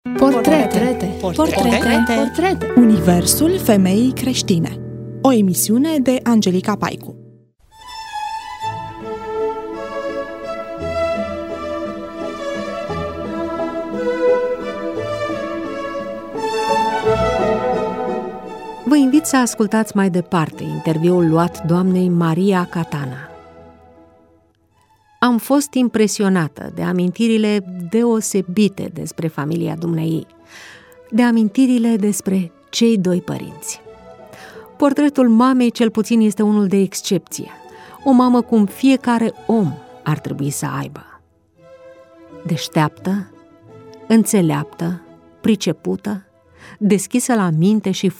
Portrete. Universul femeii creștine. O emisiune de Angelica Paicu. Vă invit să ascultați mai departe interviul luat doamnei Maria Catana. Am fost impresionată de amintirile deosebite despre familia dumneiei, de amintirile despre cei doi părinți. Portretul mamei cel puțin este unul de excepție, o mamă cum fiecare om ar trebui să aibă. Deșteaptă, înțeleaptă, pricepută, deschisă la minte și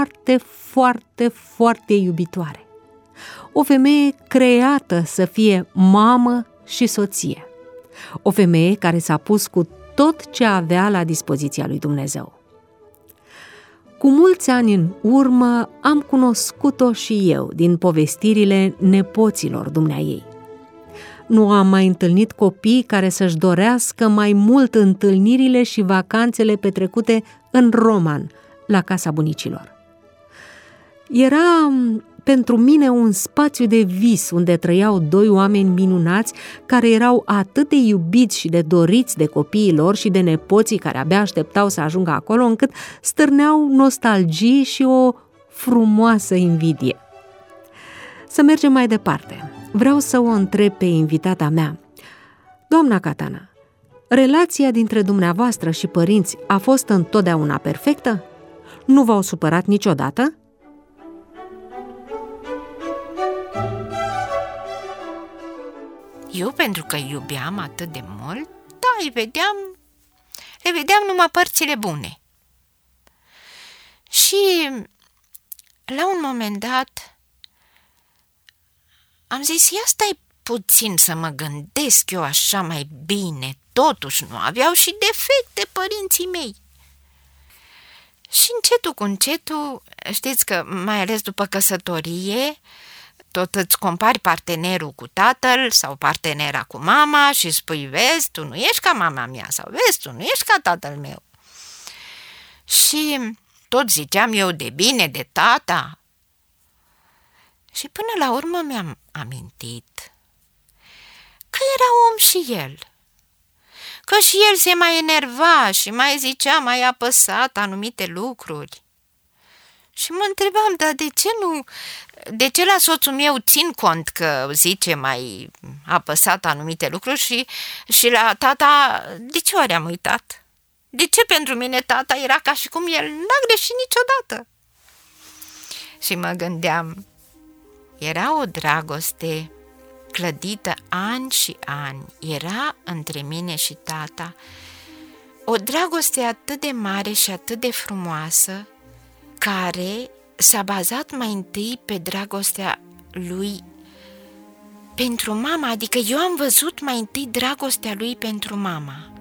foarte iubitoare. O femeie creată să fie mamă și soție. O femeie care s-a pus cu tot ce avea la dispoziția lui Dumnezeu. Cu mulți ani în urmă am cunoscut-o și eu din povestirile nepoților dumneaei. Nu am mai întâlnit copii care să-și dorească mai mult întâlnirile și vacanțele petrecute în Roman, la casa bunicilor. Era pentru mine un spațiu de vis unde trăiau doi oameni minunați care erau atât de iubiți și de doriți de copiii lor și de nepoții care abia așteptau să ajungă acolo, încât stârneau nostalgii și o frumoasă invidie. Să mergem mai departe. Vreau să o întreb pe invitata mea. Doamna Catana, relația dintre dumneavoastră și părinți a fost întotdeauna perfectă? Nu v-au supărat niciodată? Eu, pentru că iubeam atât de mult, da, le vedeam numai părțile bune. Și la un moment dat am zis, ia stai puțin să mă gândesc eu așa mai bine, totuși nu aveau și defecte părinții mei. Și încetul cu încetul, știți că mai ales după căsătorie, tot îți compari partenerul cu tatăl sau partenera cu mama și spui, vezi, tu nu ești ca mama mea sau vezi, tu nu ești ca tatăl meu. Și tot ziceam eu de bine de tata. Și până la urmă mi-am amintit că era om și el, că și el se mai enerva și mai zicea mai apăsat anumite lucruri. Și mă întrebam, dar de ce la soțul meu țin cont că zice mai apăsat anumite lucruri și la tata, de ce ori am uitat? De ce pentru mine tata era ca și cum el n-a greșit niciodată? Și mă gândeam, era o dragoste clădită ani și ani, era între mine și tata, o dragoste atât de mare și atât de frumoasă, care s-a bazat mai întâi pe dragostea lui pentru mama, adică eu am văzut mai întâi dragostea lui pentru mama.